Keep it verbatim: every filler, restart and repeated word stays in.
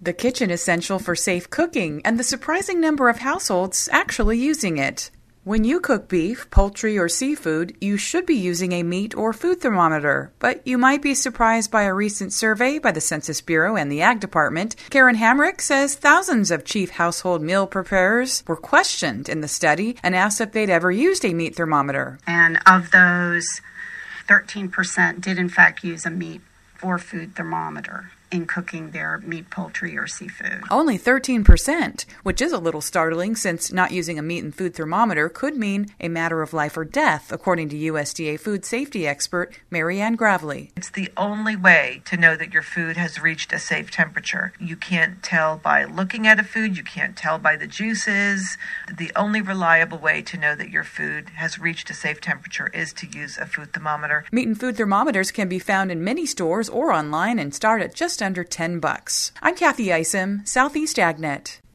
The kitchen essential for safe cooking and the surprising number of households actually using it. When you cook beef, poultry, or seafood, you should be using a meat or food thermometer. But you might be surprised by a recent survey by the Census Bureau and the Ag Department. Karen Hamrick says thousands of chief household meal preparers were questioned in the study and asked if they'd ever used a meat thermometer. And of those, thirteen percent did in fact use a meat or food thermometer in cooking their meat, poultry, or seafood. Only thirteen percent, which is a little startling since not using a meat and food thermometer could mean a matter of life or death, according to U S D A food safety expert Mary Ann Gravely. It's the only way to know that your food has reached a safe temperature. You can't tell by looking at a food, you can't tell by the juices. The only reliable way to know that your food has reached a safe temperature is to use a food thermometer. Meat and food thermometers can be found in many stores or online and start at just under ten bucks. I'm Kathy Isom, Southeast AgNet.